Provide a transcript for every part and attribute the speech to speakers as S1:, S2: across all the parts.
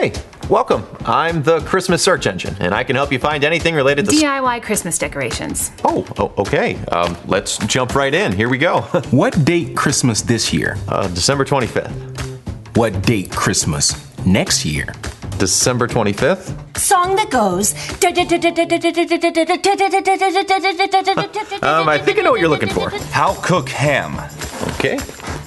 S1: Hey, welcome. I'm the Christmas search engine, and I can help you find anything related to
S2: DIY Christmas decorations.
S1: Oh, okay. Let's jump right in. Here we go.
S3: What date Christmas this year?
S1: December 25th.
S3: What date Christmas next year?
S1: December 25th?
S4: Song that goes.
S1: I think I know what you're looking for.
S5: How cook ham?
S1: Okay.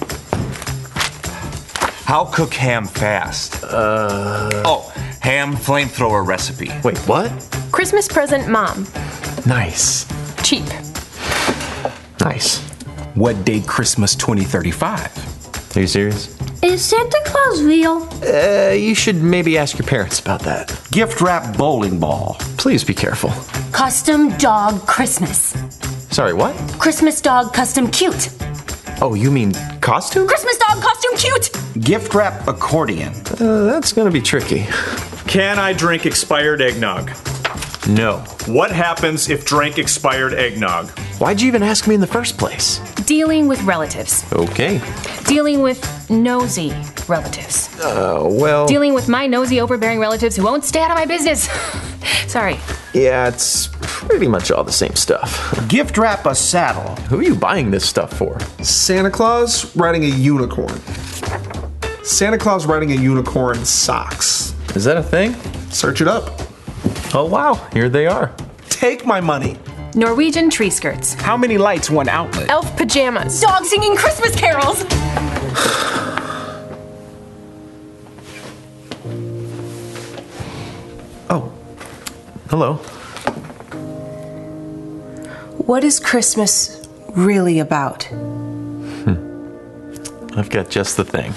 S5: How cook ham fast? Ham flamethrower recipe.
S1: Wait, what?
S2: Christmas present mom.
S1: Nice.
S2: Cheap.
S1: Nice.
S3: What date Christmas 2035?
S1: Are you serious?
S4: Is Santa Claus real?
S1: You should maybe ask your parents about that.
S6: Gift wrap bowling ball.
S1: Please be careful.
S4: Custom dog Christmas.
S1: Sorry, what?
S4: Christmas dog custom cute.
S1: Oh, you mean costume?
S4: Christmas dog costume cute.
S6: Gift wrap accordion.
S1: That's gonna be tricky.
S7: Can I drink expired eggnog?
S1: No.
S7: What happens if drank expired eggnog?
S1: Why'd you even ask me in the first place?
S2: Dealing with relatives.
S1: Okay.
S2: Dealing with nosy relatives.
S1: Well...
S2: Dealing with my nosy, overbearing relatives who won't stay out of my business. Sorry.
S1: Yeah, it's pretty much all the same stuff.
S6: Gift wrap a saddle.
S1: Who are you buying this stuff for?
S8: Santa Claus riding a unicorn. Santa Claus riding a unicorn socks.
S1: Is that a thing?
S8: Search it up.
S1: Oh, wow. Here they are.
S8: Take my money.
S2: Norwegian tree skirts.
S3: How many lights, one outlet?
S2: Elf pajamas.
S4: Dog singing Christmas carols.
S1: Oh. Hello.
S9: What is Christmas really about?
S1: I've got just the thing.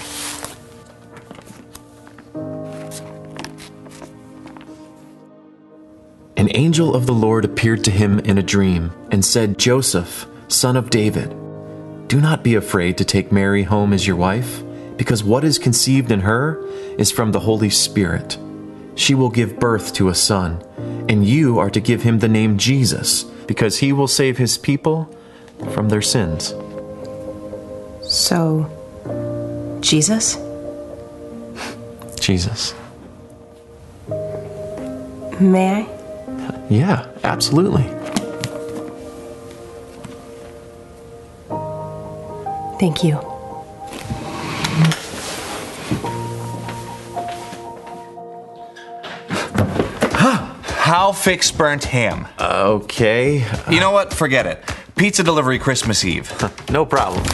S1: An angel of the Lord appeared to him in a dream and said, Joseph, son of David, do not be afraid to take Mary home as your wife, because what is conceived in her is from the Holy Spirit. She will give birth to a son, and you are to give him the name Jesus, because he will save his people from their sins.
S9: So, Jesus?
S1: Jesus.
S9: May I?
S1: Yeah, absolutely.
S9: Thank you.
S5: How fix burnt ham?
S1: Okay.
S5: You know what? Forget it. Pizza delivery Christmas Eve.
S1: No problem.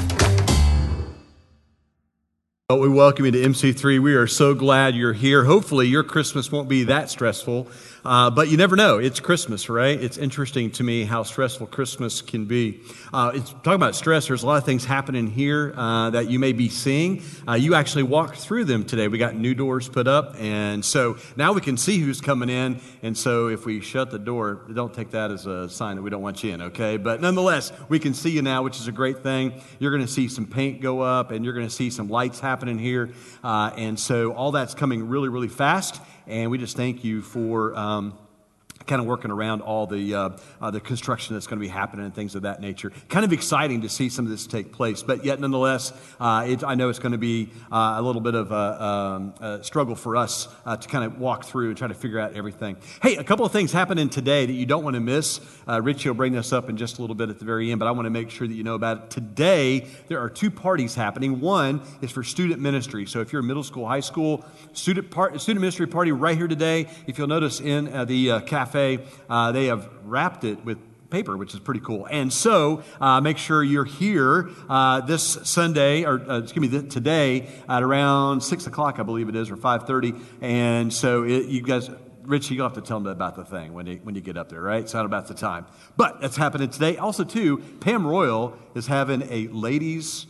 S10: Well, we welcome you to MC3. We are so glad you're here. Hopefully your Christmas won't be that stressful, but you never know. It's Christmas, right? It's interesting to me how stressful Christmas can be. Talking about stress, there's a lot of things happening here that you may be seeing. You actually walked through them today. We got new doors put up, and so now we can see who's coming in, and so if we shut the door, don't take that as a sign that we don't want you in, okay? But nonetheless, we can see you now, which is a great thing. You're going to see some paint go up, and you're going to see some lights happen in here, and so all that's coming really, really fast, and we just thank you for kind of working around all the construction that's going to be happening and things of that nature. Kind of exciting to see some of this take place, but yet nonetheless, I know it's going to be a little bit of a struggle for us to kind of walk through and try to figure out everything. Hey, a couple of things happening today that you don't want to miss. Richie will bring this up in just a little bit at the very end, but I want to make sure that you know about it. Today, there are two parties happening. One is for student ministry. So if you're a middle school, high school, student ministry party right here today. If you'll notice in the cafe, they have wrapped it with paper, which is pretty cool. And so make sure you're here this Sunday, or today at around 6 o'clock, I believe it is, or 5:30. And so you guys, Rich, you'll have to tell them about the thing when you get up there, right? It's not about the time. But that's happening today. Also, too, Pam Royal is having a ladies'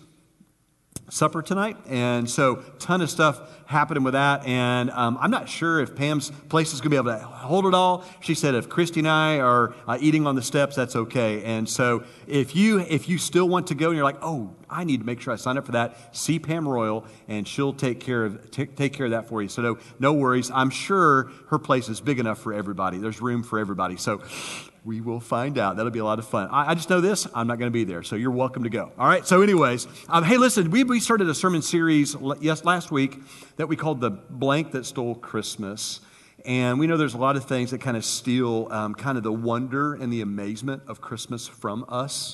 S10: supper tonight, and so ton of stuff happening with that, and I'm not sure if Pam's place is going to be able to hold it all. She said if Christy and I are eating on the steps, that's okay. And so if you still want to go and you're like, oh, I need to make sure I sign up for that, see Pam Royal, and she'll take care of that for you. So no worries. I'm sure her place is big enough for everybody. There's room for everybody. So we will find out. That'll be a lot of fun. I just know this. I'm not going to be there, so you're welcome to go. All right? So anyways, hey, listen, we started a sermon series last week that we called The Blank That Stole Christmas. And we know there's a lot of things that kind of steal kind of the wonder and the amazement of Christmas from us.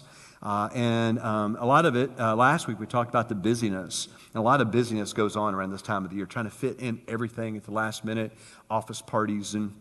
S10: And a lot of it, last week we talked about the busyness. And a lot of busyness goes on around this time of the year, trying to fit in everything at the last minute, office parties and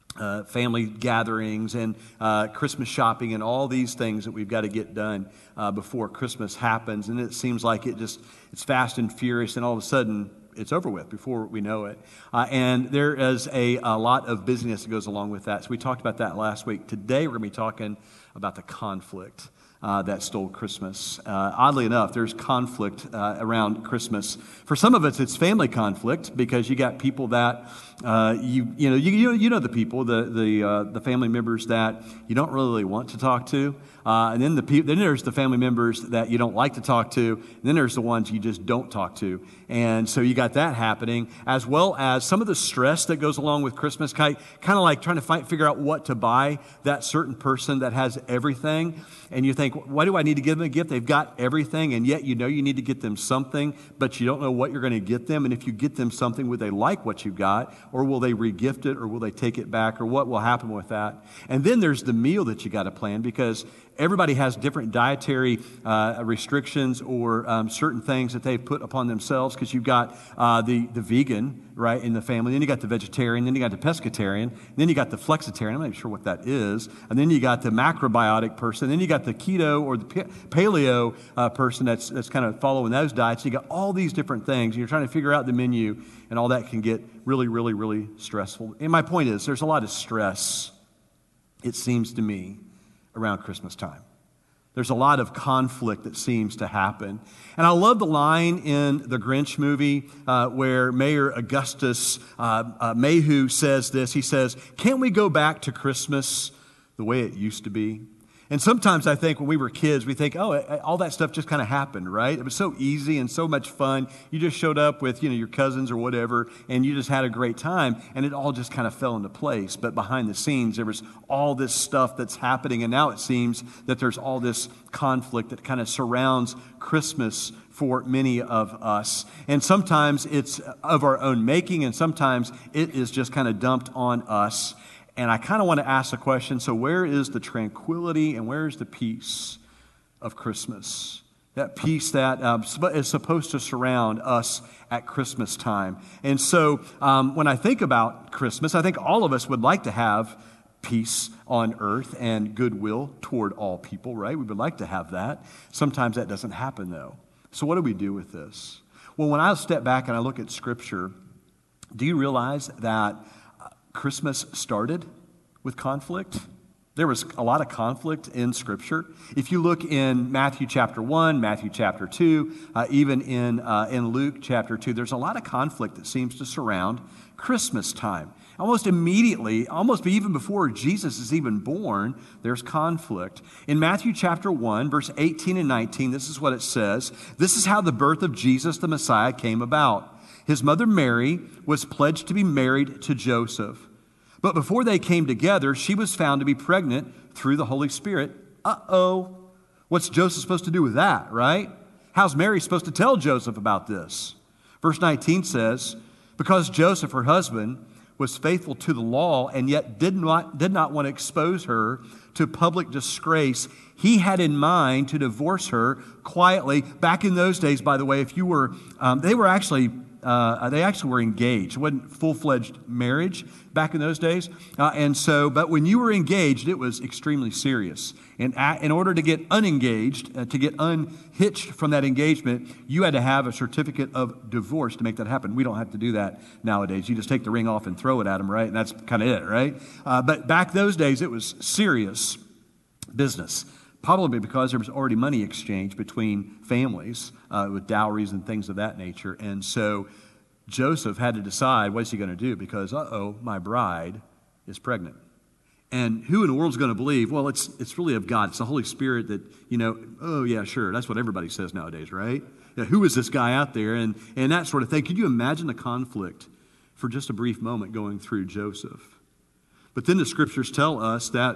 S10: family gatherings and Christmas shopping and all these things that we've got to get done before Christmas happens. And it seems like it's fast and furious, and all of a sudden it's over with before we know it. And there is a lot of busyness that goes along with that. So we talked about that last week. Today we're going to be talking about the conflict that stole Christmas. Oddly enough, there's conflict around Christmas. For some of us, it's family conflict because you got people that you know the people, the family members that you don't really want to talk to, and then then there's the family members that you don't like to talk to, and then there's the ones you just don't talk to, and so you got that happening, as well as some of the stress that goes along with Christmas, kind of like trying to figure out what to buy that certain person that has everything. And you think, why do I need to give them a gift? They've got everything, and yet you know you need to get them something, but you don't know what you're going to get them. And if you get them something, will they like what you've got, or will they re-gift it, or will they take it back, or what will happen with that? And then there's the meal that you got to plan, because everybody has different dietary restrictions or certain things that they've put upon themselves, because you've got the vegan, right, in the family. Then you got the vegetarian. Then you got the pescatarian. Then you got the flexitarian. I'm not even sure what that is. And then you got the macrobiotic person. Then you got the keto or the paleo person that's kind of following those diets. You got all these different things. And you're trying to figure out the menu, and all that can get really, really, really stressful. And my point is, there's a lot of stress, it seems to me, around Christmas time. There's a lot of conflict that seems to happen. And I love the line in the Grinch movie where Mayor Augustus Mayhew says this. He says, "Can't we go back to Christmas the way it used to be?" And sometimes I think when we were kids, we think, oh, all that stuff just kind of happened, right? It was so easy and so much fun. You just showed up with, your cousins or whatever, and you just had a great time, and it all just kind of fell into place. But behind the scenes, there was all this stuff that's happening, and now it seems that there's all this conflict that kind of surrounds Christmas for many of us. And sometimes it's of our own making, and sometimes it is just kind of dumped on us. And I kind of want to ask the question, so where is the tranquility and where is the peace of Christmas? That peace that is supposed to surround us at Christmas time. And so when I think about Christmas, I think all of us would like to have peace on earth and goodwill toward all people, right? We would like to have that. Sometimes that doesn't happen, though. So what do we do with this? Well, when I step back and I look at Scripture, do you realize that Christmas started with conflict? There was a lot of conflict in Scripture. If you look in Matthew chapter 1, Matthew chapter 2, even in Luke chapter 2, there's a lot of conflict that seems to surround Christmas time. Almost immediately, almost even before Jesus is even born, there's conflict. In Matthew chapter 1, verse 18 and 19, this is what it says. This is how the birth of Jesus the Messiah came about. His mother Mary was pledged to be married to Joseph. But before they came together, she was found to be pregnant through the Holy Spirit. Uh-oh. What's Joseph supposed to do with that, right? How's Mary supposed to tell Joseph about this? Verse 19 says, because Joseph, her husband, was faithful to the law and yet did not want to expose her to public disgrace, he had in mind to divorce her quietly. Back in those days, by the way, if you were, they actually were engaged. It wasn't full-fledged marriage back in those days. But when you were engaged, it was extremely serious. And in order to get unengaged, to get unhitched from that engagement, you had to have a certificate of divorce to make that happen. We don't have to do that nowadays. You just take the ring off and throw it at them, right? And that's kind of it, right? But back those days, it was serious business. Probably because there was already money exchange between families with dowries and things of that nature. And so Joseph had to decide, what's he going to do? Because, my bride is pregnant. And who in the world is going to believe, well, it's really of God. It's the Holy Spirit that, oh, yeah, sure. That's what everybody says nowadays, right? Yeah, who is this guy out there? And that sort of thing. Could you imagine the conflict for just a brief moment going through Joseph? But then the Scriptures tell us that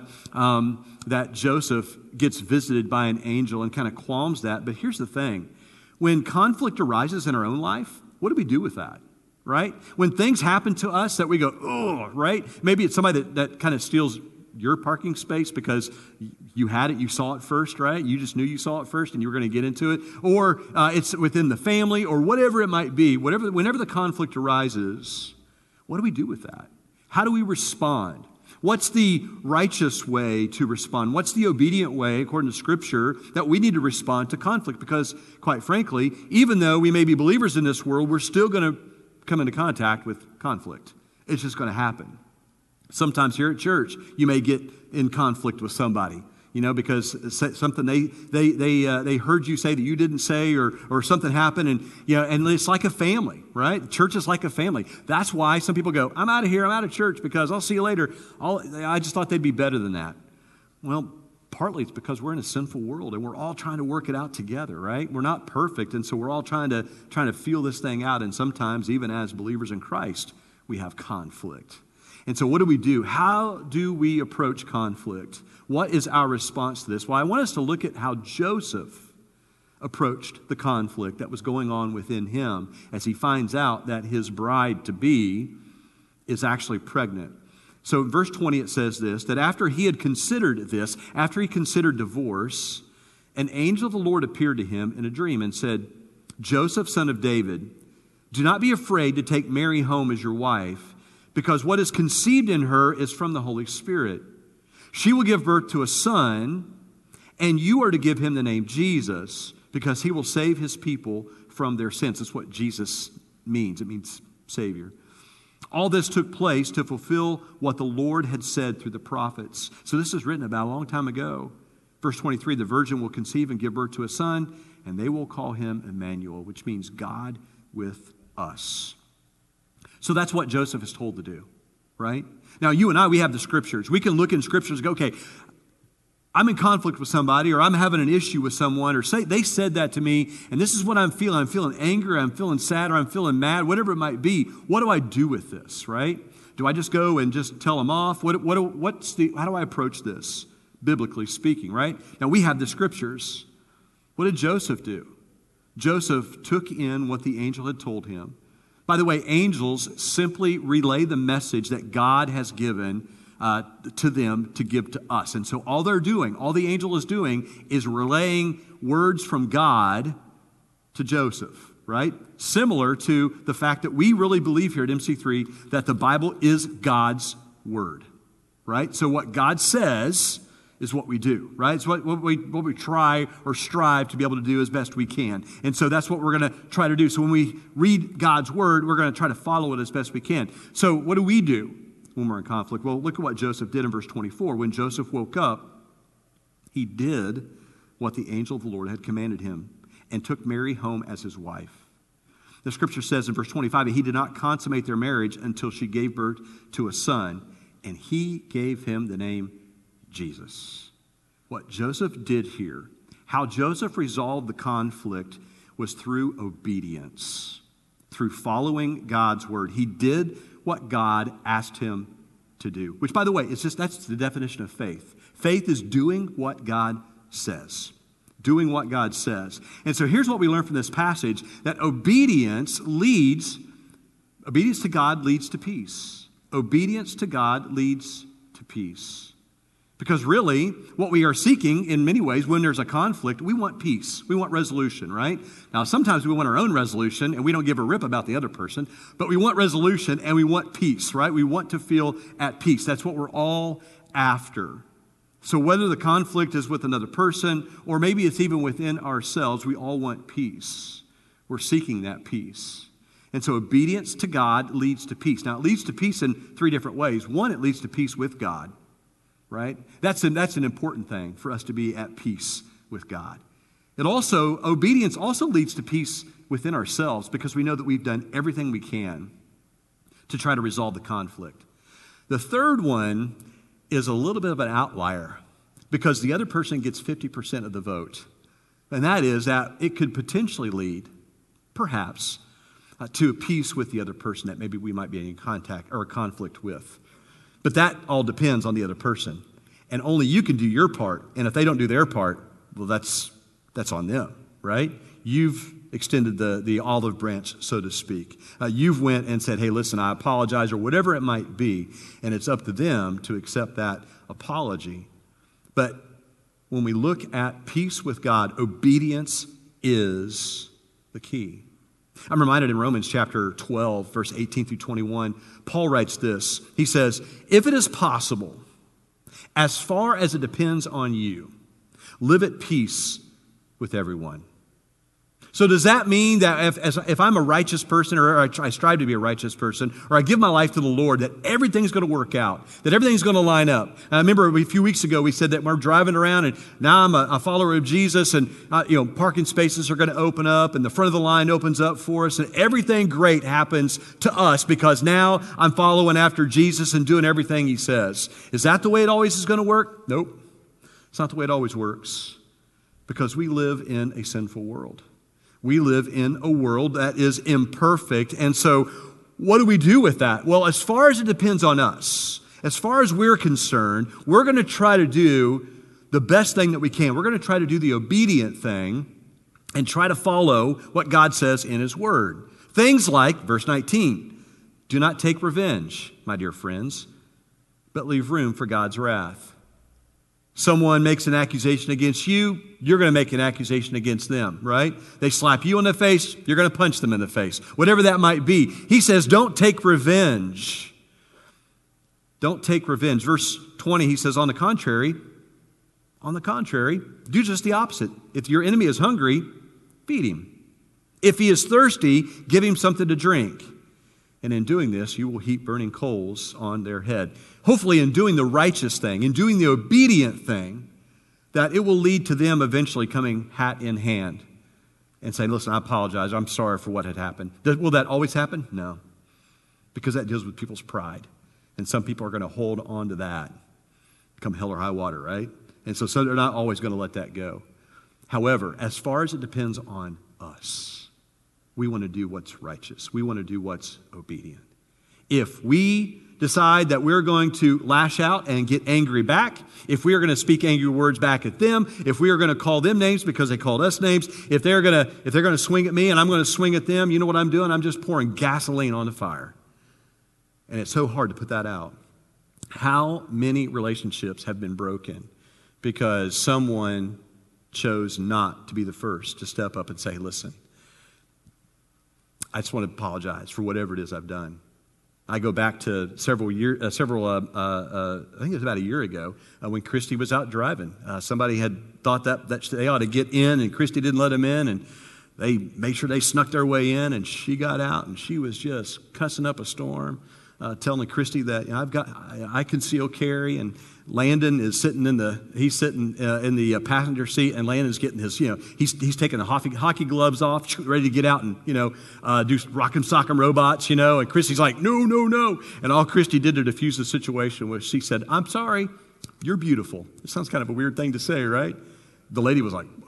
S10: that Joseph gets visited by an angel and kind of qualms that. But here's the thing. When conflict arises in our own life, what do we do with that? right? When things happen to us that we go, oh, right? Maybe it's somebody that kind of steals your parking space because you had it, you saw it first, right? You just knew you saw it first and you were going to get into it. Or it's within the family or whatever it might be. Whenever the conflict arises, what do we do with that? How do we respond? What's the righteous way to respond? What's the obedient way, according to Scripture, that we need to respond to conflict? Because, quite frankly, even though we may be believers in this world, we're still going to come into contact with conflict. It's just going to happen. Sometimes here at church, you may get in conflict with somebody, because something they heard you say that you didn't say, or something happened, and it's like a family, right? Church is like a family. That's why some people go, I'm out of here, I'm out of church because I'll see you later. I just thought they'd be better than that. Well, partly it's because we're in a sinful world and we're all trying to work it out together, right? We're not perfect, and so we're all trying to feel this thing out, and sometimes even as believers in Christ, we have conflict. And so what do we do? How do we approach conflict? What is our response to this? Well, I want us to look at how Joseph approached the conflict that was going on within him as he finds out that his bride-to-be is actually pregnant. So in verse 20 it says this, that after he had considered this, after he considered divorce, an angel of the Lord appeared to him in a dream and said, Joseph, son of David, do not be afraid to take Mary home as your wife, because what is conceived in her is from the Holy Spirit. She will give birth to a son, and you are to give him the name Jesus, because he will save his people from their sins. That's what Jesus means. It means Savior. All this took place to fulfill what the Lord had said through the prophets. So this is written about a long time ago. Verse 23, the virgin will conceive and give birth to a son, and they will call him Emmanuel, which means God with us. So that's what Joseph is told to do, right? Now, you and I, we have the Scriptures. We can look in Scriptures and go, okay, I'm in conflict with somebody, or I'm having an issue with someone, or say they said that to me, and this is what I'm feeling. I'm feeling anger, I'm feeling sad, or I'm feeling mad, whatever it might be. What do I do with this, right? Do I just go and just tell them off? How do I approach this, biblically speaking, right? Now, we have the Scriptures. What did Joseph do? Joseph took in what the angel had told him. By the way, angels simply relay the message that God has given to them to give to us. And so all the angel is doing is relaying words from God to Joseph, right? Similar to the fact that we really believe here at MC3 that the Bible is God's word, right? So what God says is what we do, right? It's what we try or strive to be able to do as best we can. And so that's what we're going to try to do. So when we read God's word, we're going to try to follow it as best we can. So what do we do when we're in conflict? Well, look at what Joseph did in verse 24. When Joseph woke up, he did what the angel of the Lord had commanded him and took Mary home as his wife. The Scripture says in verse 25, he did not consummate their marriage until she gave birth to a son, and he gave him the name Jesus. What Joseph did here, how Joseph resolved the conflict, was through obedience, through following God's word. He did what God asked him to do, which, by the way, that's the definition of faith. Faith is doing what God says. Doing what God says. And so here's what we learn from this passage, that obedience to God leads to peace. Obedience to God leads to peace. Because really, what we are seeking in many ways when there's a conflict, we want peace. We want resolution, right? Now, sometimes we want our own resolution and we don't give a rip about the other person, but we want resolution and we want peace, right? We want to feel at peace. That's what we're all after. So whether the conflict is with another person or maybe it's even within ourselves, we all want peace. We're seeking that peace. And so obedience to God leads to peace. Now, it leads to peace in three different ways. One, it leads to peace with God. Right? That's an important thing for us to be at peace with God. Obedience also leads to peace within ourselves because we know that we've done everything we can to try to resolve the conflict. The third one is a little bit of an outlier because the other person gets 50% of the vote. And that is that it could potentially lead, perhaps, to a peace with the other person that maybe we might be in contact or a conflict with. But that all depends on the other person. And only you can do your part. And if they don't do their part, well, that's on them, right? You've extended the olive branch, so to speak. You've went and said, hey, listen, I apologize, or whatever it might be, and it's up to them to accept that apology. But when we look at peace with God, obedience is the key. I'm reminded in Romans chapter 12, verse 18 through 21, Paul writes this. He says, if it is possible, as far as it depends on you, live at peace with everyone. So does that mean that if I'm a righteous person, or I strive to be a righteous person, or I give my life to the Lord, that everything's going to work out, that everything's going to line up? I remember a few weeks ago we said that we're driving around, and now I'm a follower of Jesus, and parking spaces are going to open up, and the front of the line opens up for us, and everything great happens to us because now I'm following after Jesus and doing everything He says. Is that the way it always is going to work? Nope. It's not the way it always works, because we live in a sinful world. We live in a world that is imperfect. And so what do we do with that? Well, as far as it depends on us, as far as we're concerned, we're going to try to do the best thing that we can. We're going to try to do the obedient thing and try to follow what God says in His Word. Things like, verse 19, do not take revenge, my dear friends, but leave room for God's wrath. Someone makes an accusation against you, you're going to make an accusation against them, right? They slap you in the face, you're going to punch them in the face. Whatever that might be. He says, don't take revenge. Don't take revenge. Verse 20, he says, on the contrary, do just the opposite. If your enemy is hungry, feed him. If he is thirsty, give him something to drink. And in doing this, you will heap burning coals on their head. Hopefully, in doing the righteous thing, in doing the obedient thing, that it will lead to them eventually coming hat in hand and saying, listen, I apologize. I'm sorry for what had happened. Will that always happen? No. Because that deals with people's pride. And some people are going to hold on to that, come hell or high water, right? And so they're not always going to let that go. However, as far as it depends on us, we want to do what's righteous. We want to do what's obedient. If we decide that we're going to lash out and get angry back, if we are going to speak angry words back at them, if we are going to call them names because they called us names, if they're going to swing at me and I'm going to swing at them, you know what I'm doing? I'm just pouring gasoline on the fire. And it's so hard to put that out. How many relationships have been broken because someone chose not to be the first to step up and say, listen, I just want to apologize for whatever it is I've done. I go back to I think it was about a year ago when Christy was out driving. Somebody had thought that they ought to get in, and Christy didn't let them in, and they made sure they snuck their way in, and she got out, and she was just cussing up a storm, telling Christy that I conceal carry, and Landon is sitting in the passenger seat, and Landon's getting his, he's taking the hockey gloves off, ready to get out and, do rock'em sock'em robots, and Christy's like, no. And all Christy did to diffuse the situation was she said, I'm sorry, you're beautiful. It sounds kind of a weird thing to say, right? The lady was like,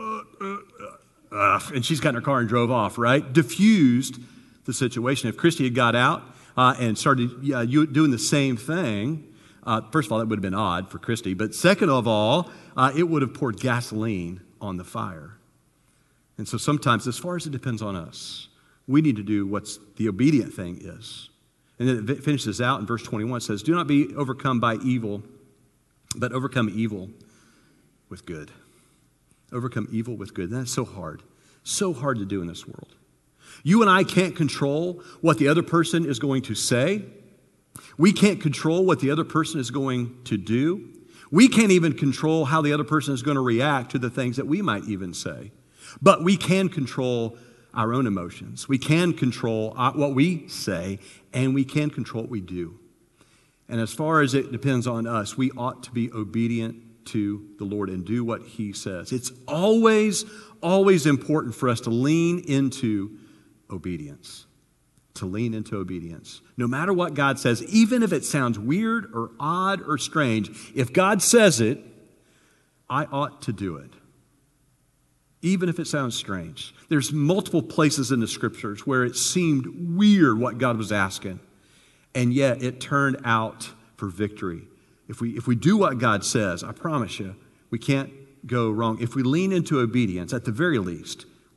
S10: and she's got in her car and drove off, right? Diffused the situation. If Christy had got out and started doing the same thing, first of all, that would have been odd for Christy. But second of all, it would have poured gasoline on the fire. And so sometimes, as far as it depends on us, we need to do what's the obedient thing is. And then it finishes out in verse 21. It says, do not be overcome by evil, but overcome evil with good. Overcome evil with good. And that's so hard. So hard to do in this world. You and I can't control what the other person is going to say. We can't control what the other person is going to do. We can't even control how the other person is going to react to the things that we might even say. But we can control our own emotions. We can control what we say, and we can control what we do. And as far as it depends on us, we ought to be obedient to the Lord and do what He says. It's always important for us to lean into obedience. To lean into obedience. No matter what God says, even if it sounds weird or odd or strange, if God says it, I ought to do it. Even if it sounds strange. There's multiple places in the scriptures where it seemed weird what God was asking, and yet it turned out for victory. If we do what God says, I promise you, we can't go wrong. If we lean into obedience, at the very least,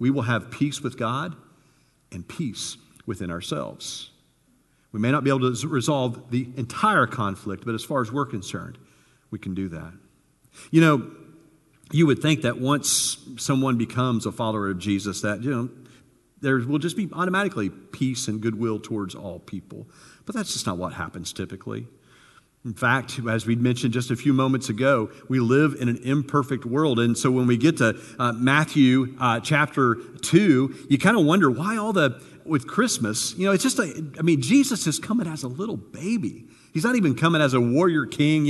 S10: we will have peace with God and peace within ourselves. We may not be able to resolve the entire conflict, but as far as we're concerned, we can do that. You know, you would think that once someone becomes a follower of Jesus, that, there will just be automatically peace and goodwill towards all people. But that's just not what happens typically. In fact, as we mentioned just a few moments ago, we live in an imperfect world. And so when we get to Matthew chapter 2, you kind of wonder why with Christmas, it's just Jesus is coming as a little baby. He's not even coming as a warrior king,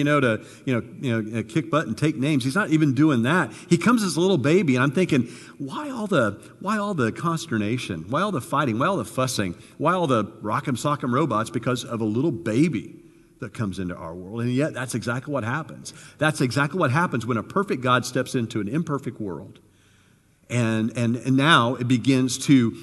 S10: to kick butt and take names. He's not even doing that. He comes as a little baby, and I'm thinking, why all the consternation? Why all the fighting? Why all the fussing? Why all the rock'em sock'em robots? Because of a little baby that comes into our world. And yet, that's exactly what happens. That's exactly what happens when a perfect God steps into an imperfect world. And now it begins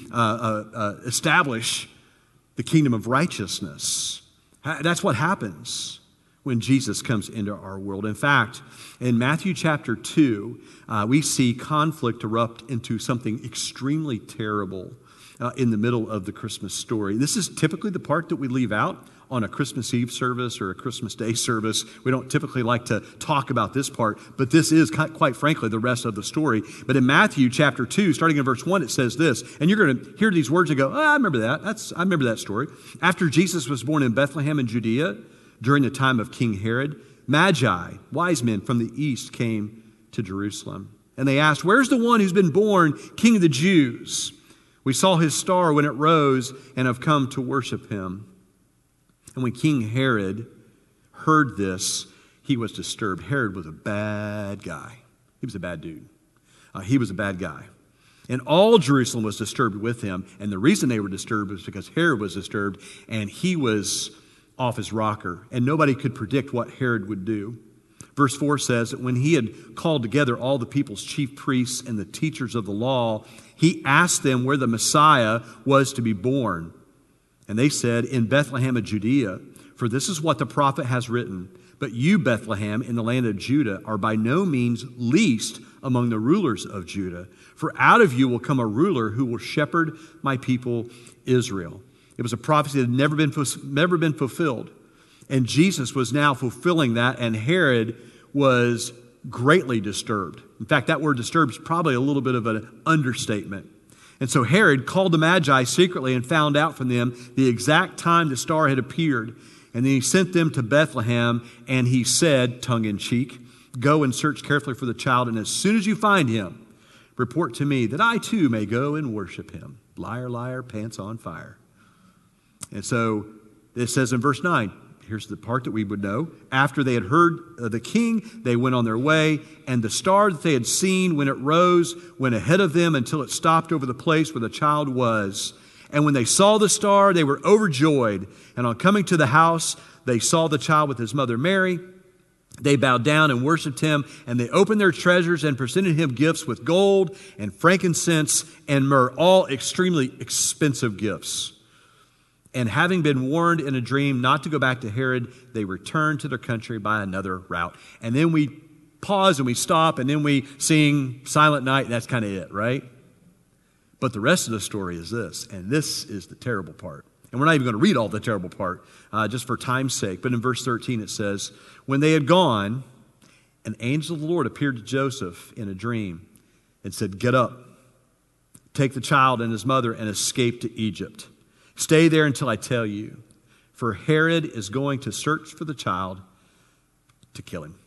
S10: to establish the kingdom of righteousness. That's what happens when Jesus comes into our world. In fact, in Matthew chapter 2, we see conflict erupt into something extremely terrible in the middle of the Christmas story. This is typically the part that we leave out on a Christmas Eve service or a Christmas Day service. We don't typically like to talk about this part, but this is, quite frankly, the rest of the story. But in Matthew chapter 2, starting in verse 1, it says this, and you're going to hear these words and go, I remember that. I remember that story. After Jesus was born in Bethlehem in Judea, during the time of King Herod, Magi, wise men from the east, came to Jerusalem. And they asked, where's the one who's been born King of the Jews? We saw his star when it rose and have come to worship him. And when King Herod heard this, he was disturbed. Herod was a bad guy. He was a bad dude. He was a bad guy. And all Jerusalem was disturbed with him. And the reason they were disturbed was because Herod was disturbed and he was off his rocker. And nobody could predict what Herod would do. Verse 4 says that when he had called together all the people's chief priests and the teachers of the law, he asked them where the Messiah was to be born. And they said, in Bethlehem of Judea, for this is what the prophet has written. But you, Bethlehem, in the land of Judah, are by no means least among the rulers of Judah. For out of you will come a ruler who will shepherd my people Israel. It was a prophecy that had never been fulfilled. And Jesus was now fulfilling that, and Herod was greatly disturbed. In fact, that word disturbed is probably a little bit of an understatement. And so Herod called the Magi secretly and found out from them the exact time the star had appeared. And then he sent them to Bethlehem, and he said, tongue-in-cheek, go and search carefully for the child, and as soon as you find him, report to me that I too may go and worship him. Liar, liar, pants on fire. And so it says in verse 9, here's the part that we would know. After they had heard the king, they went on their way, and the star that they had seen when it rose went ahead of them until it stopped over the place where the child was. And when they saw the star, they were overjoyed. And on coming to the house, they saw the child with his mother Mary. They bowed down and worshiped him, and they opened their treasures and presented him gifts with gold and frankincense and myrrh, all extremely expensive gifts. And having been warned in a dream not to go back to Herod, they returned to their country by another route. And then we pause and we stop, and then we sing Silent Night, and that's kind of it, right? But the rest of the story is this, and this is the terrible part. And we're not even going to read all the terrible part, just for time's sake. But in verse 13 it says, when they had gone, an angel of the Lord appeared to Joseph in a dream and said, get up, take the child and his mother and escape to Egypt. Stay there until I tell you, for Herod is going to search for the child to kill him.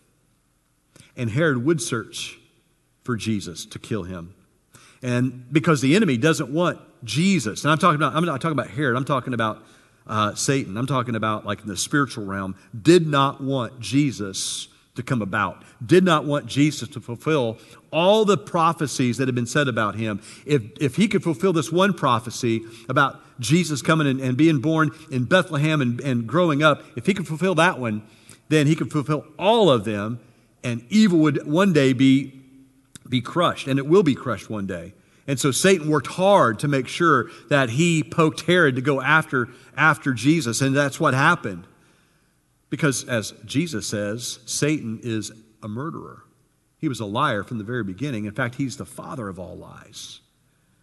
S10: And Herod would search for Jesus to kill him. And because the enemy doesn't want Jesus, and I'm not talking about Herod, I'm talking about Satan, I'm talking about like in the spiritual realm, did not want Jesus to come about, did not want Jesus to fulfill all the prophecies that had been said about him. If he could fulfill this one prophecy about Jesus coming and being born in Bethlehem and growing up, if he could fulfill that one, then he could fulfill all of them, and evil would one day be crushed, and it will be crushed one day. And so Satan worked hard to make sure that he poked Herod to go after Jesus, and that's what happened. Because as Jesus says, Satan is a murderer. He was a liar from the very beginning. In fact, he's the father of all lies.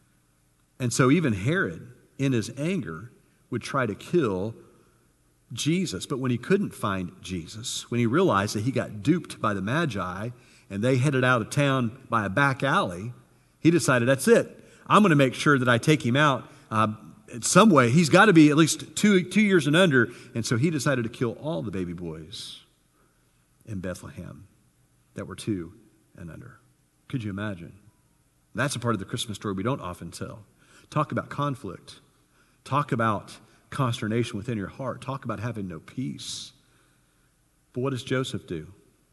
S10: And so even Herod, in his anger, would try to kill Jesus. But when he couldn't find Jesus, when he realized that he got duped by the Magi and they headed out of town by a back alley, he decided, that's it. I'm going to make sure that I take him out in some way. He's got to be at least 2 years and under. And so he decided to kill all the baby boys in Bethlehem that were 2 and under. Could you imagine? That's a part of the Christmas story we don't often tell. Talk about conflict. Talk about consternation within your heart. Talk about having no peace. But what does Joseph do?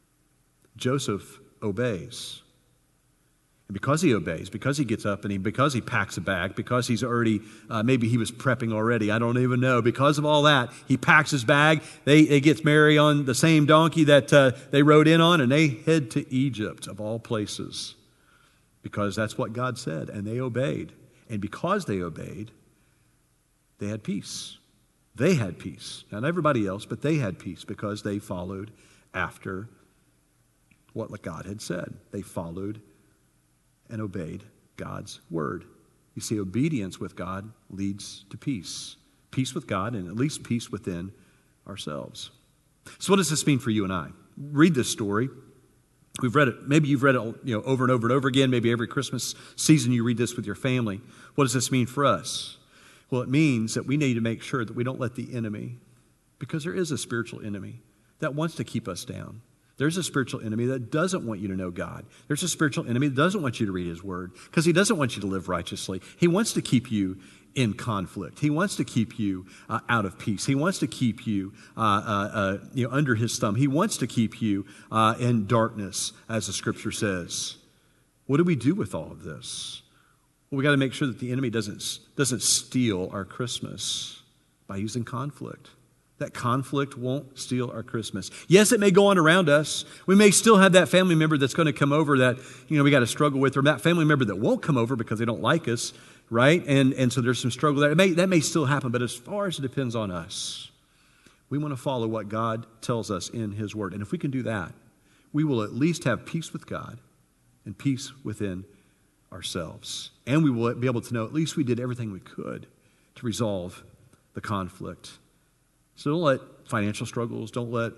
S10: Joseph obeys. And because he obeys, because he gets up and because he packs a bag, because he's already, maybe he was prepping already, I don't even know. Because of all that, he packs his bag. They get Mary on the same donkey that they rode in on, and they head to Egypt, of all places. Because that's what God said, and they obeyed. And because they obeyed, they had peace. They had peace. Not everybody else, but they had peace because they followed after what God had said. They followed and obeyed God's word. You see, obedience with God leads to peace. Peace with God and at least peace within ourselves. So what does this mean for you and I? Read this story. We've read it. Maybe you've read it over and over and over again. Maybe every Christmas season you read this with your family. What does this mean for us? Well, it means that we need to make sure that we don't let the enemy, because there is a spiritual enemy that wants to keep us down. There's a spiritual enemy that doesn't want you to know God. There's a spiritual enemy that doesn't want you to read his word because he doesn't want you to live righteously. He wants to keep you in conflict. He wants to keep you out of peace. He wants to keep you, under his thumb. He wants to keep you in darkness, as the scripture says. What do we do with all of this? Well, we got to make sure that the enemy doesn't steal our Christmas by using conflict. That conflict won't steal our Christmas. Yes, it may go on around us. We may still have that family member that's going to come over that, we got to struggle with, or that family member that won't come over because they don't like us, right? And so there's some struggle there. That may still happen, but as far as it depends on us, we want to follow what God tells us in his word. And if we can do that, we will at least have peace with God and peace within ourselves. And we will be able to know at least we did everything we could to resolve the conflict. So don't let financial struggles, don't let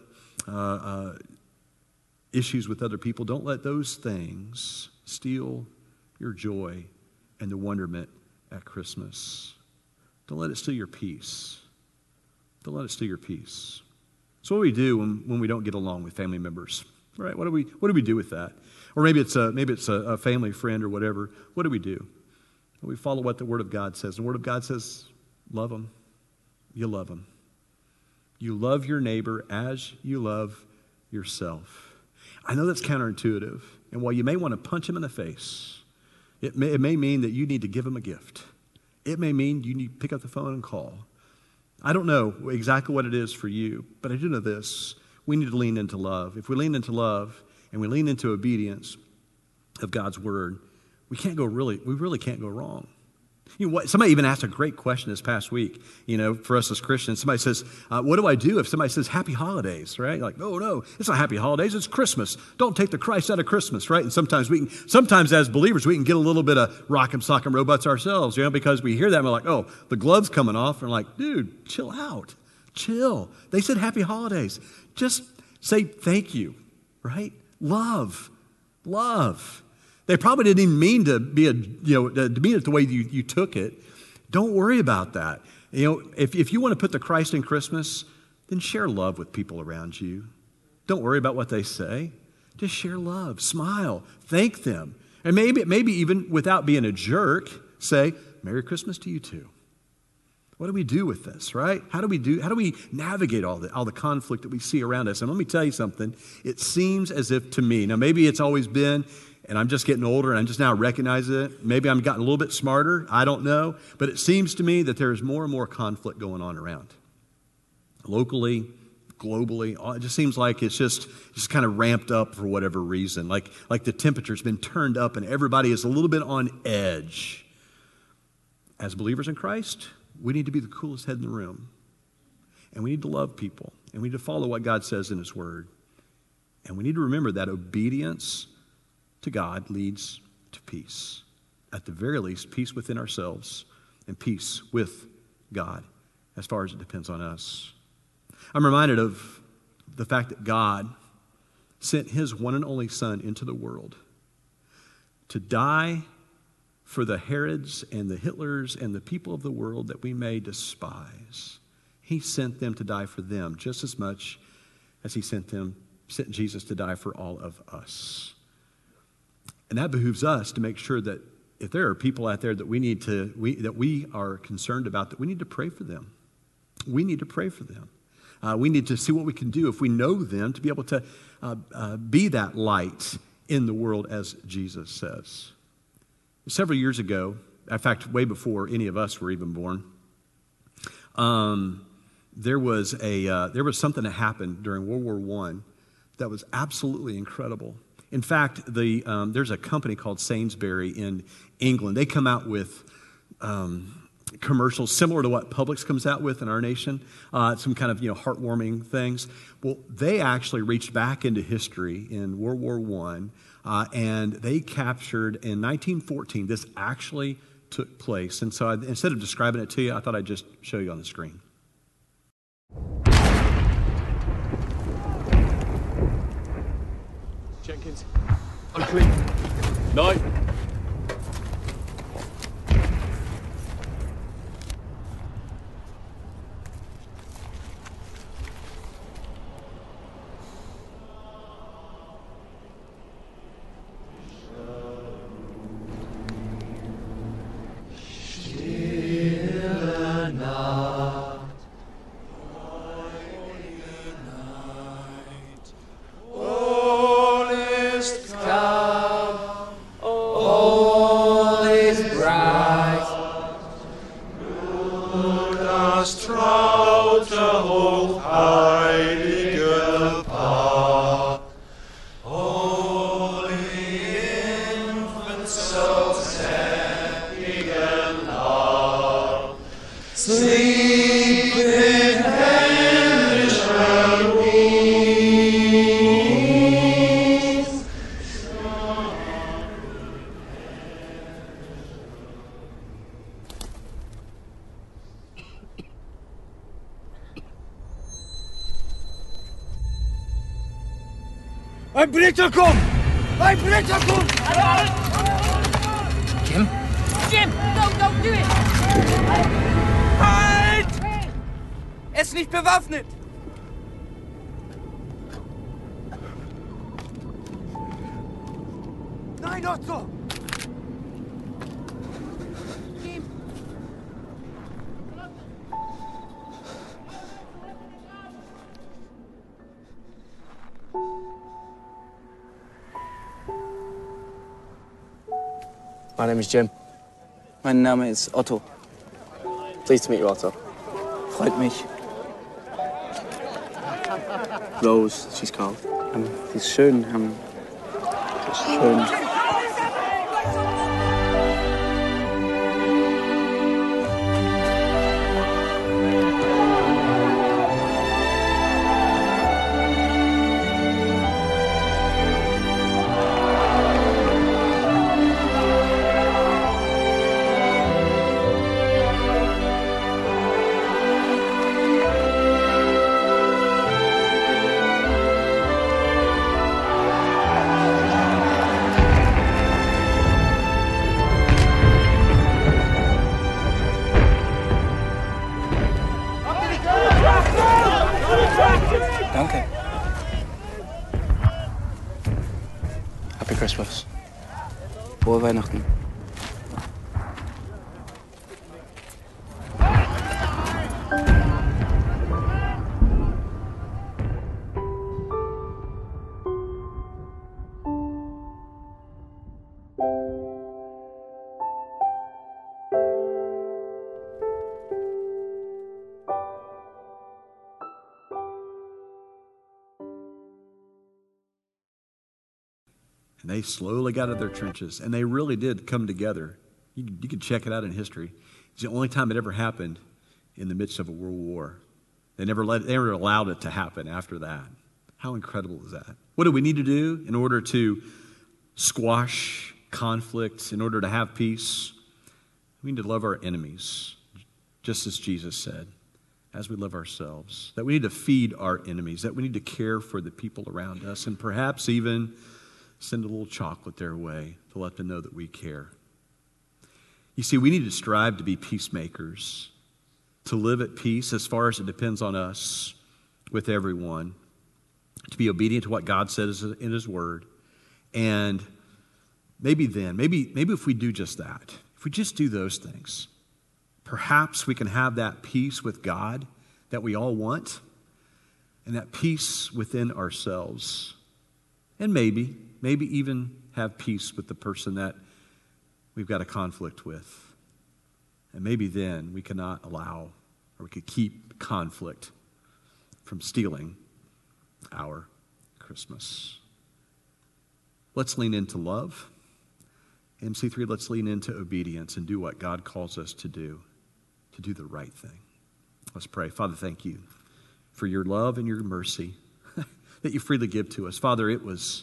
S10: issues with other people, don't let those things steal your joy and the wonderment at Christmas. Don't let it steal your peace. Don't let it steal your peace. So what do we do when we don't get along with family members? Right? What do we do with that? Or maybe it's a family friend or whatever. What do we do? We follow what the Word of God says. The Word of God says, love them. You love them. You love your neighbor as you love yourself. I know that's counterintuitive. And while you may want to punch him in the face, it may mean that you need to give him a gift. It may mean you need to pick up the phone and call. I don't know exactly what it is for you, but I do know this. We need to lean into love. If we lean into love and we lean into obedience of God's word, we really can't go wrong. Somebody even asked a great question this past week, for us as Christians. Somebody says, what do I do if somebody says happy holidays, right? Like, no, it's not happy holidays, it's Christmas. Don't take the Christ out of Christmas, right? And sometimes as believers, we can get a little bit of rock'em sock'em robots ourselves, because we hear that and we're like, oh, the glove's coming off. And we're like, dude, chill out. Chill. They said happy holidays. Just say thank you, right? Love. They probably didn't even mean to mean it the way you took it. Don't worry about that. If you want to put the Christ in Christmas, then share love with people around you. Don't worry about what they say. Just share love, smile, thank them. And maybe even without being a jerk, say, Merry Christmas to you too. What do we do with this, right? How do we navigate all the conflict that we see around us? And let me tell you something. It seems as if to me, now maybe it's always been, and I'm just getting older and I'm just now recognizing it. Maybe I'm gotten a little bit smarter. I don't know. But it seems to me that there's more and more conflict going on around. Locally, globally, it just seems like it's just kind of ramped up for whatever reason. Like the temperature's been turned up and everybody is a little bit on edge. As believers in Christ, we need to be the coolest head in the room. And we need to love people. And we need to follow what God says in his word. And we need to remember that obedience to God leads to peace. at the very least, peace within ourselves and peace with God, as far as it depends on us. I'm reminded of the fact that God sent his one and only Son into the world to die for the Herods and the Hitlers and the people of the world that we may despise. He sent them to die for them just as much as he sent Jesus to die for all of us. And that behooves us to make sure that if there are people out there that we are concerned about, that we need to pray for them. We need to pray for them. We need to see what we can do if we know them to be able to be that light in the world, as Jesus says. Several years ago, in fact, way before any of us were even born, there was something that happened during World War I that was absolutely incredible. In fact, there's a company called Sainsbury in England. They come out with commercials similar to what Publix comes out with in our nation, some kind of heartwarming things. Well, they actually reached back into history in World War I, and they captured in 1914. This actually took place, and so instead of describing it to you, I thought I'd just show you on the screen.
S11: Jenkins, I'm clean. No.
S12: Ein Briter kommt! Ein Briter kommt!
S11: Jim?
S4: Jim, don't do it!
S12: Halt! Er ist nicht bewaffnet! Nein, Otto!
S4: Jim!
S13: My name is Jim.
S14: Mein Name ist Otto.
S13: Pleased to meet you, Otto.
S14: Freut mich.
S13: Rose, she's called.
S14: Sie ist schön. Schön. Danke. Happy Christmas. Frohe Weihnachten.
S10: And they slowly got out of their trenches, and they really did come together. You can check it out in history. It's the only time it ever happened in the midst of a world war. They never allowed it to happen after that. How incredible is that? What do we need to do in order to squash conflict, in order to have peace, we need to love our enemies, just as Jesus said, as we love ourselves. That we need to feed our enemies, that we need to care for the people around us, and perhaps even send a little chocolate their way to let them know that we care. You see, we need to strive to be peacemakers, to live at peace as far as it depends on us with everyone, to be obedient to what God says in His Word. And maybe if we do just that, if we just do those things, perhaps we can have that peace with God that we all want, and that peace within ourselves. And maybe even have peace with the person that we've got a conflict with. And maybe then we cannot allow, or we could keep conflict from stealing our Christmas. Let's lean into love. MC3, let's lean into obedience and do what God calls us to do the right thing. Let's pray. Father, thank you for your love and your mercy that you freely give to us. Father, it was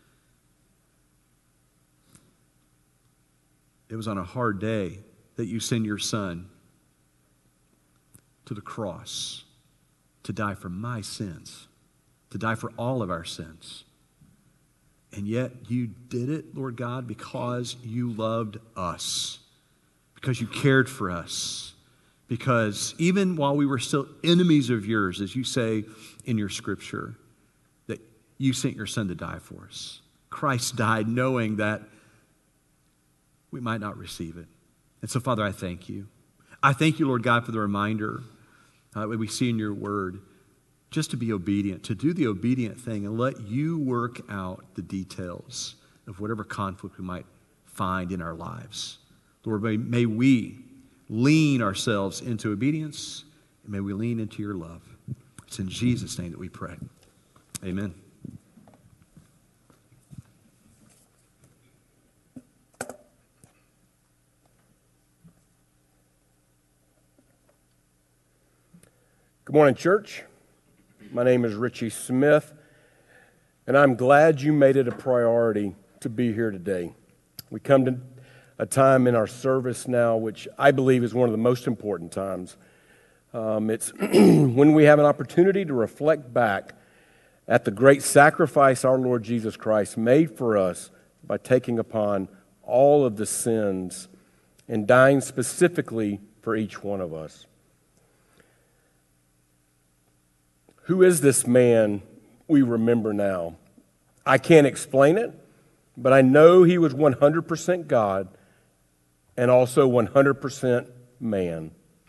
S10: on a hard day that you send your Son to the cross to die for my sins, to die for all of our sins. And yet you did it, Lord God, because you loved us, because you cared for us, because even while we were still enemies of yours, as you say in your scripture, that you sent your Son to die for us. Christ died knowing that we might not receive it. And so, Father, I thank you. I thank you, Lord God, for the reminder that we see in your word, just to be obedient, to do the obedient thing and let you work out the details of whatever conflict we might find in our lives. Lord, may we lean ourselves into obedience, and may we lean into your love. It's in Jesus' name that we pray. Amen.
S15: Good morning, church. My name is Richie Smith, and I'm glad you made it a priority to be here today. We come to a time in our service now which I believe is one of the most important times. It's when we have an opportunity to reflect back at the great sacrifice our Lord Jesus Christ made for us by taking upon all of the sins and dying specifically for each one of us. Who is this man we remember now? I can't explain it, but I know he was 100% God and also 100% man.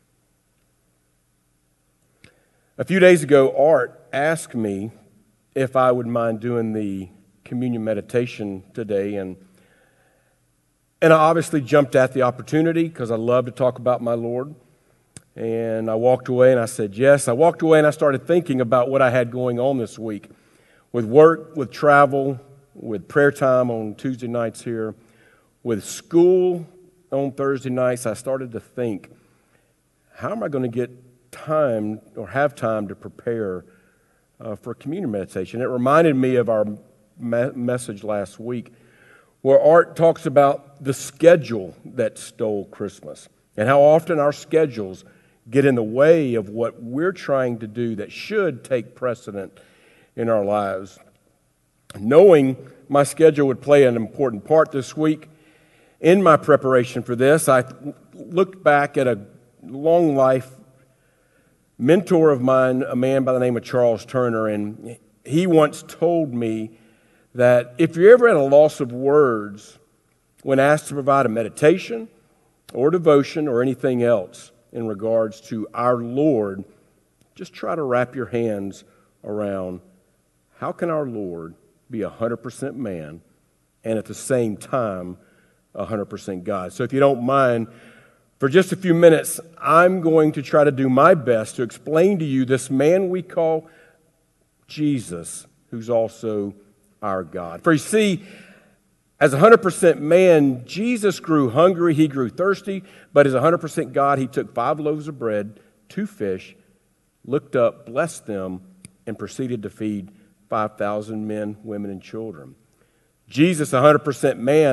S15: A few days ago, Art asked me if I would mind doing the communion meditation today, and I obviously jumped at the opportunity because I love to talk about my Lord. And I walked away and I said yes. I walked away and I started thinking about what I had going on this week with work, with travel, with prayer time on Tuesday nights here, with school on Thursday nights. I started to think, how am I going to get time or have time to prepare for communion meditation? It reminded me of our message last week where Art talks about the schedule that stole Christmas and how often our schedules get in the way of what we're trying to do that should take precedent in our lives. Knowing my schedule would play an important part this week, in my preparation for this, I looked back at a long life mentor of mine, a man by the name of Charles Turner, and he once told me that if you're ever at a loss of words when asked to provide a meditation or devotion or anything else in regards to our Lord, just try to wrap your hands around how can our Lord be 100% man and at the same time 100% God. So if you don't mind, for just a few minutes, I'm going to try to do my best to explain to you this man we call Jesus, who's also our God. For you see, as 100% man, Jesus grew hungry, he grew thirsty, but as 100% God, he took 5 loaves of bread, 2 fish, looked up, blessed them, and proceeded to feed 5,000 men, women, and children. Jesus, 100% man,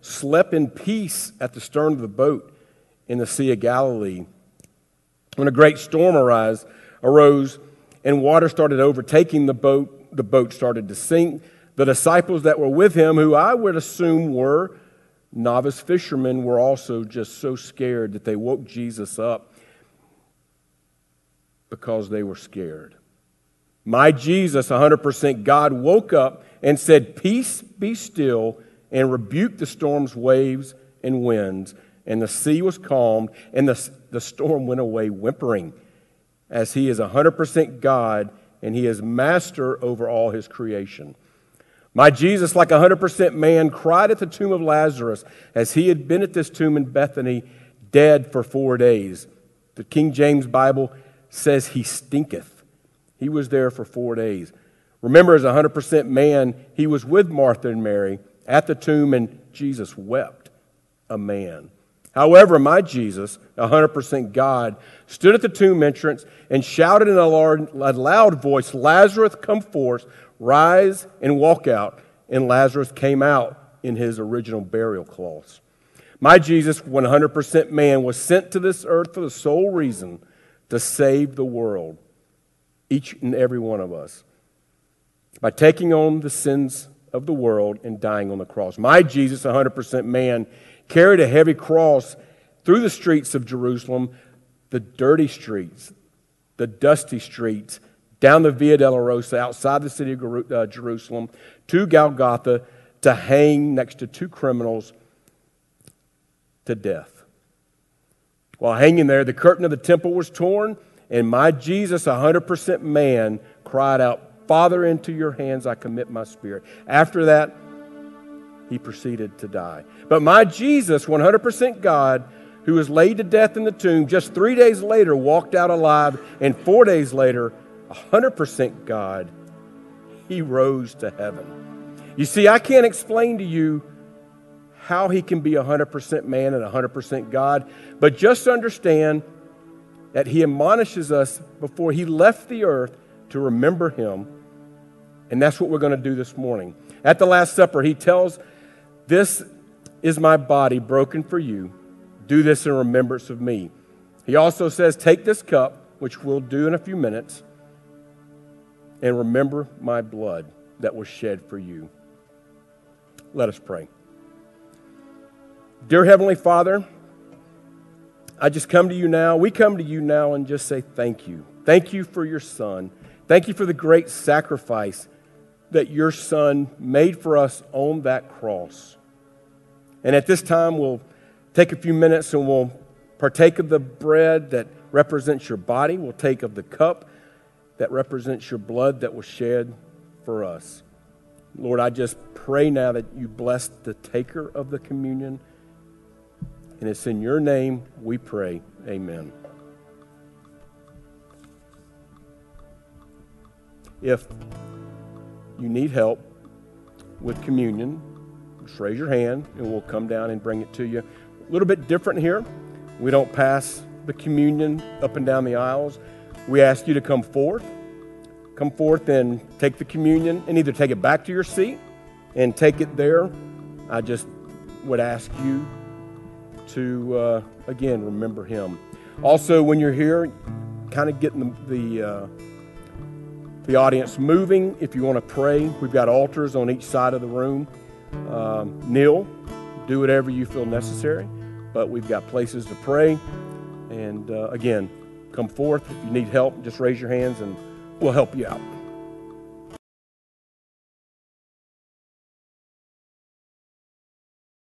S15: slept in peace at the stern of the boat in the Sea of Galilee. When a great storm arose and water started overtaking the boat started to sink. The disciples that were with him, who I would assume were novice fishermen, were also just so scared that they woke Jesus up because they were scared. My Jesus, 100% God, woke up and said, "Peace, be still," and rebuked the storm's waves and winds. And the sea was calmed, and the storm went away whimpering, as he is 100% God, and he is master over all his creation. My Jesus, like 100% man, cried at the tomb of Lazarus, as he had been at this tomb in Bethany, dead for 4 days. The King James Bible says he stinketh. He was there for 4 days. Remember, as 100% man, he was with Martha and Mary at the tomb, and Jesus wept, a man. However, my Jesus, 100% God, stood at the tomb entrance and shouted in a loud voice, "Lazarus, come forth, rise and walk out." And Lazarus came out in his original burial clothes. My Jesus, 100% man, was sent to this earth for the sole reason to save the world, each and every one of us, by taking on the sins of the world and dying on the cross. My Jesus, 100% man, carried a heavy cross through the streets of Jerusalem, the dirty streets, the dusty streets, down the Via Dolorosa outside the city of Jerusalem, to Golgotha, to hang next to two criminals to death. While hanging there, the curtain of the temple was torn, and my Jesus, 100% man, cried out, "Father, into your hands I commit my spirit." After that, he proceeded to die. But my Jesus, 100% God, who was laid to death in the tomb, just 3 days later walked out alive, and 4 days later, 100% God, he rose to heaven. You see, I can't explain to you how he can be 100% man and 100% God, but just understand that he admonishes us before he left the earth to remember him, and that's what we're going to do this morning. At the Last Supper, he tells, "This is my body broken for you. Do this in remembrance of me." He also says, "Take this cup," which we'll do in a few minutes, "and remember my blood that was shed for you." Let us pray. Dear Heavenly Father, I just come to you now. We come to you now and just say thank you. Thank you for your Son. Thank you for the great sacrifice that your Son made for us on that cross. And at this time, we'll take a few minutes and we'll partake of the bread that represents your body. We'll take of the cup that represents your blood that was shed for us. Lord, I just pray now that you bless the taker of the communion. And it's in your name we pray. Amen. If you need help with communion, just raise your hand and we'll come down and bring it to you. A little bit different here. We don't pass the communion up and down the aisles. We ask you to come forth. Come forth and take the communion and either take it back to your seat and take it there. I just would ask you to, again, remember him. Also, when you're here, kind of getting the audience moving. If you want to pray, we've got altars on each side of the room. Kneel, do whatever you feel necessary, but we've got places to pray. And again, come forth. If you need help, just raise your hands and we'll help you out.